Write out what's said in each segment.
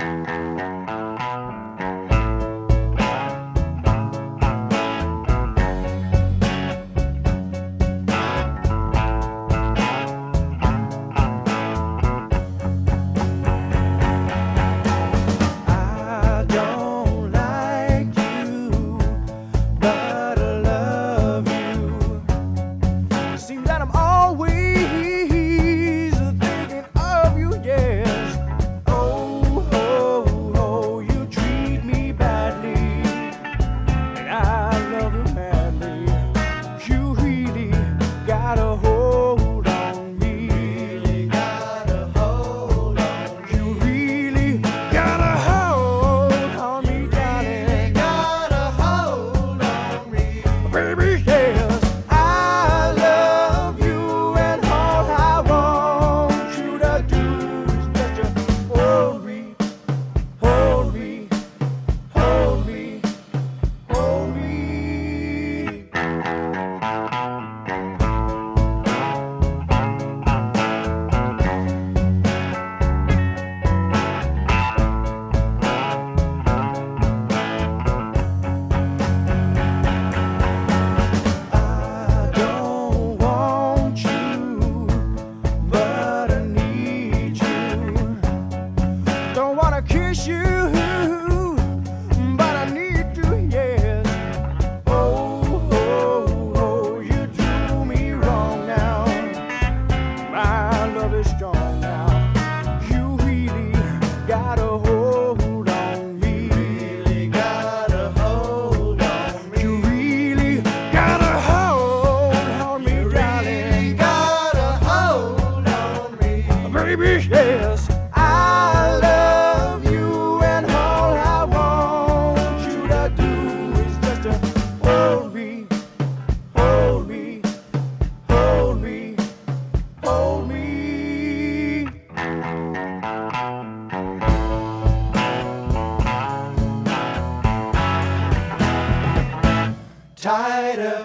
tighter.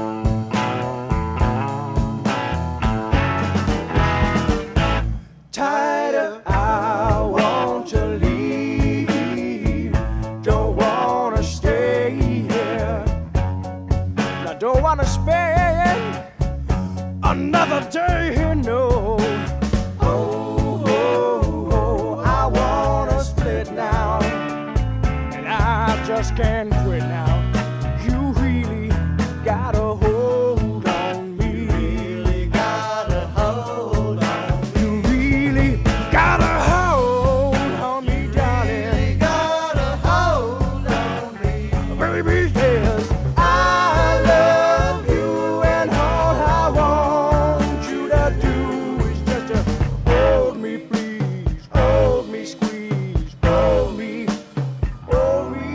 Tighter, I want to leave. Don't want to stay here. I don't want to spend another day here, no. Oh, oh, oh, I want to split now. And I just can't quit now. You really got a hold on me. Really got a hold on me. You really got a hold on me, darling. Really got a hold on me. Baby, yes, I love you, and all I want you to do is just to hold me, please. Hold me, squeeze. Hold me, hold me.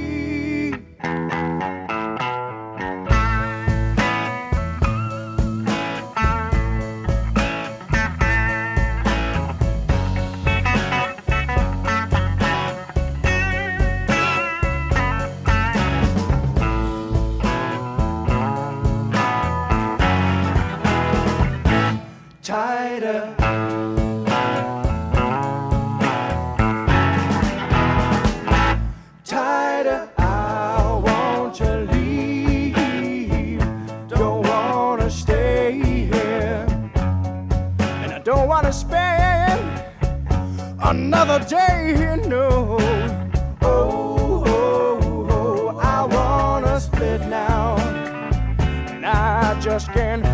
Tighter. Tighter, I want to leave. Don't want to stay here. And I don't want to spend another day here, no. Oh, oh, oh, I want to split now. And I just can't